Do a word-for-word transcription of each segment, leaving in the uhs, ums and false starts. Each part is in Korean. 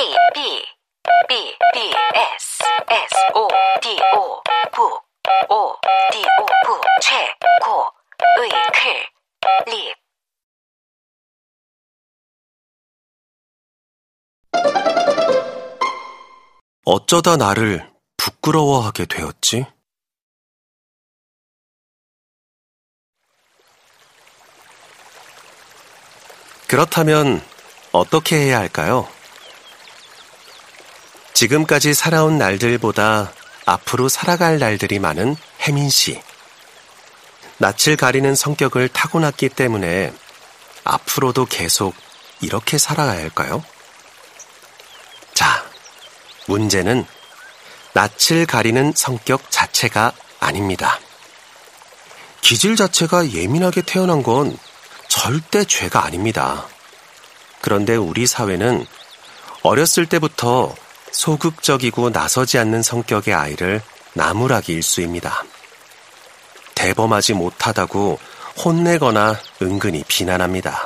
A, B, B, B, S, S, O, D, O, 북, O, D, O, 북, 최, 고, 의, 클, 립. 어쩌다 나를 부끄러워하게 되었지? 그렇다면 어떻게 해야 할까요? 지금까지 살아온 날들보다 앞으로 살아갈 날들이 많은 혜민 씨. 낯을 가리는 성격을 타고났기 때문에 앞으로도 계속 이렇게 살아가야 할까요? 자, 문제는 낯을 가리는 성격 자체가 아닙니다. 기질 자체가 예민하게 태어난 건 절대 죄가 아닙니다. 그런데 우리 사회는 어렸을 때부터 소극적이고 나서지 않는 성격의 아이를 나무라기 일쑤입니다. 대범하지 못하다고 혼내거나 은근히 비난합니다.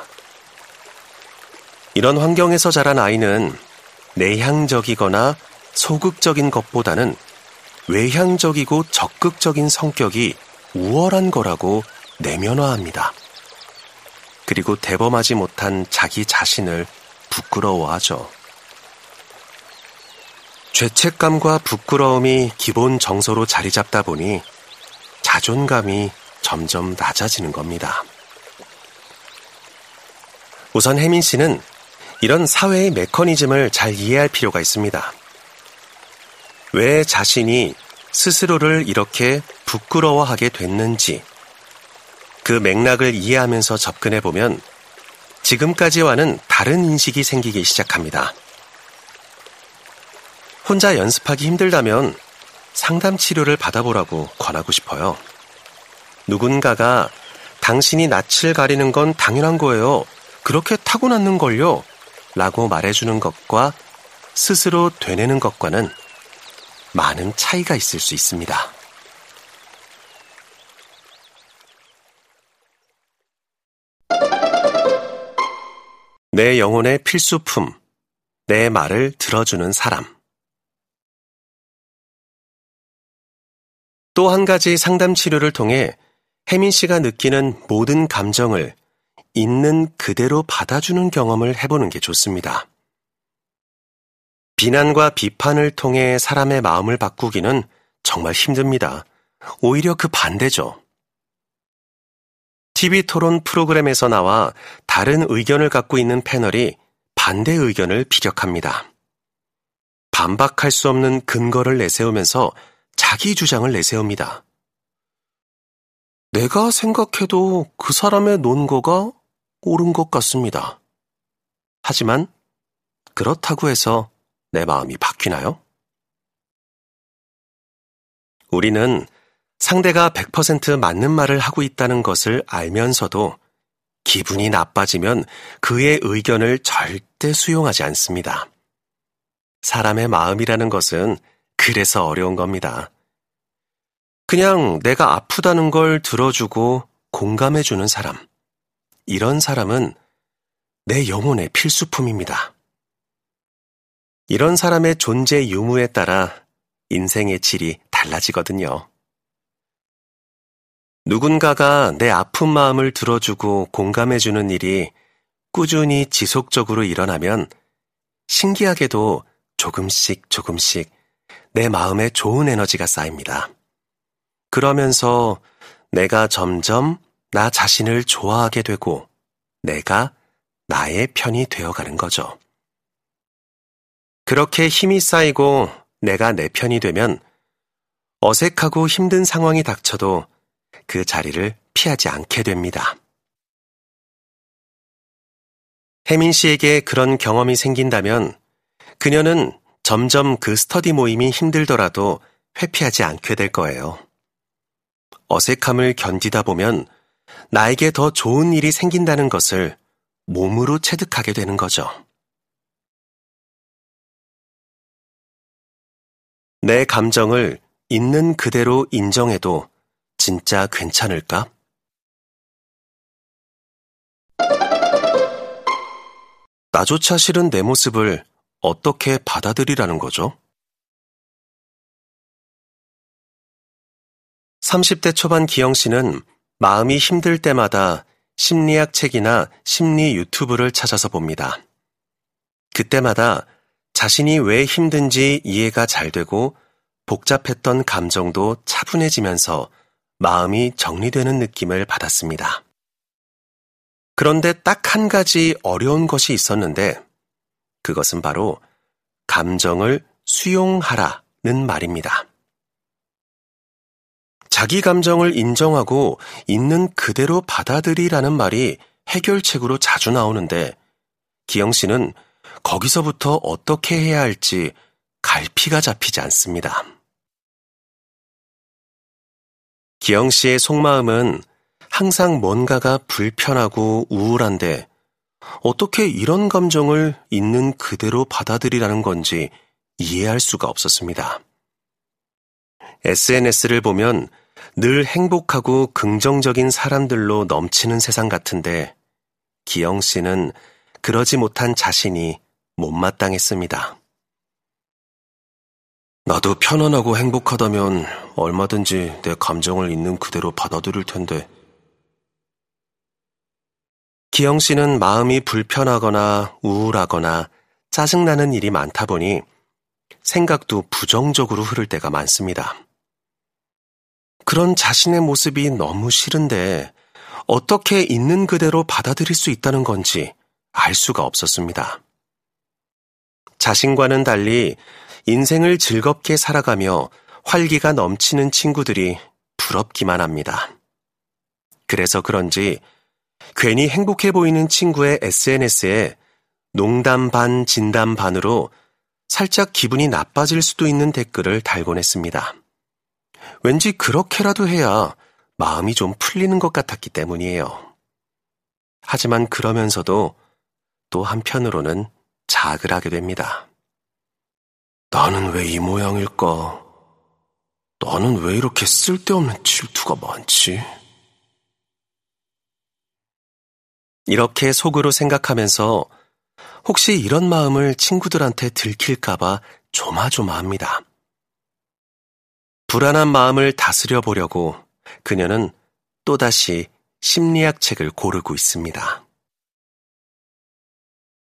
이런 환경에서 자란 아이는 내향적이거나 소극적인 것보다는 외향적이고 적극적인 성격이 우월한 거라고 내면화합니다. 그리고 대범하지 못한 자기 자신을 부끄러워하죠. 죄책감과 부끄러움이 기본 정서로 자리 잡다 보니 자존감이 점점 낮아지는 겁니다. 우선 혜민 씨는 이런 사회의 메커니즘을 잘 이해할 필요가 있습니다. 왜 자신이 스스로를 이렇게 부끄러워하게 됐는지 그 맥락을 이해하면서 접근해보면 지금까지와는 다른 인식이 생기기 시작합니다. 혼자 연습하기 힘들다면 상담 치료를 받아보라고 권하고 싶어요. 누군가가 당신이 낯을 가리는 건 당연한 거예요. 그렇게 타고났는 걸요. 라고 말해주는 것과 스스로 되뇌는 것과는 많은 차이가 있을 수 있습니다. 내 영혼의 필수품, 내 말을 들어주는 사람. 또 한 가지 상담 치료를 통해 혜민 씨가 느끼는 모든 감정을 있는 그대로 받아주는 경험을 해보는 게 좋습니다. 비난과 비판을 통해 사람의 마음을 바꾸기는 정말 힘듭니다. 오히려 그 반대죠. 티비 토론 프로그램에서 나와 다른 의견을 갖고 있는 패널이 반대 의견을 피력합니다. 반박할 수 없는 근거를 내세우면서 자기 주장을 내세웁니다. 내가 생각해도 그 사람의 논거가 옳은 것 같습니다. 하지만 그렇다고 해서 내 마음이 바뀌나요? 우리는 상대가 백 퍼센트 맞는 말을 하고 있다는 것을 알면서도 기분이 나빠지면 그의 의견을 절대 수용하지 않습니다. 사람의 마음이라는 것은 그래서 어려운 겁니다. 그냥 내가 아프다는 걸 들어주고 공감해주는 사람. 이런 사람은 내 영혼의 필수품입니다. 이런 사람의 존재 유무에 따라 인생의 질이 달라지거든요. 누군가가 내 아픈 마음을 들어주고 공감해주는 일이 꾸준히 지속적으로 일어나면 신기하게도 조금씩 조금씩 내 마음에 좋은 에너지가 쌓입니다. 그러면서 내가 점점 나 자신을 좋아하게 되고 내가 나의 편이 되어가는 거죠. 그렇게 힘이 쌓이고 내가 내 편이 되면 어색하고 힘든 상황이 닥쳐도 그 자리를 피하지 않게 됩니다. 혜민 씨에게 그런 경험이 생긴다면 그녀는 점점 그 스터디 모임이 힘들더라도 회피하지 않게 될 거예요. 어색함을 견디다 보면 나에게 더 좋은 일이 생긴다는 것을 몸으로 체득하게 되는 거죠. 내 감정을 있는 그대로 인정해도 진짜 괜찮을까? 나조차 싫은 내 모습을 어떻게 받아들이라는 거죠? 삼십 대 초반 기영 씨는 마음이 힘들 때마다 심리학 책이나 심리 유튜브를 찾아서 봅니다. 그때마다 자신이 왜 힘든지 이해가 잘 되고 복잡했던 감정도 차분해지면서 마음이 정리되는 느낌을 받았습니다. 그런데 딱 한 가지 어려운 것이 있었는데 그것은 바로 감정을 수용하라는 말입니다. 자기 감정을 인정하고 있는 그대로 받아들이라는 말이 해결책으로 자주 나오는데 기영 씨는 거기서부터 어떻게 해야 할지 갈피가 잡히지 않습니다. 기영 씨의 속마음은 항상 뭔가가 불편하고 우울한데 어떻게 이런 감정을 있는 그대로 받아들이라는 건지 이해할 수가 없었습니다. 에스엔에스를 보면 늘 행복하고 긍정적인 사람들로 넘치는 세상 같은데 기영 씨는 그러지 못한 자신이 못마땅했습니다. 나도 편안하고 행복하다면 얼마든지 내 감정을 있는 그대로 받아들일 텐데. 기영 씨는 마음이 불편하거나 우울하거나 짜증나는 일이 많다 보니 생각도 부정적으로 흐를 때가 많습니다. 그런 자신의 모습이 너무 싫은데 어떻게 있는 그대로 받아들일 수 있다는 건지 알 수가 없었습니다. 자신과는 달리 인생을 즐겁게 살아가며 활기가 넘치는 친구들이 부럽기만 합니다. 그래서 그런지 괜히 행복해 보이는 친구의 에스엔에스에 농담 반 진담 반으로 살짝 기분이 나빠질 수도 있는 댓글을 달곤 했습니다. 왠지 그렇게라도 해야 마음이 좀 풀리는 것 같았기 때문이에요. 하지만 그러면서도 또 한편으로는 자학을 하게 됩니다. 나는 왜 이 모양일까? 나는 왜 이렇게 쓸데없는 질투가 많지? 이렇게 속으로 생각하면서 혹시 이런 마음을 친구들한테 들킬까봐 조마조마합니다. 불안한 마음을 다스려 보려고 그녀는 또다시 심리학 책을 고르고 있습니다.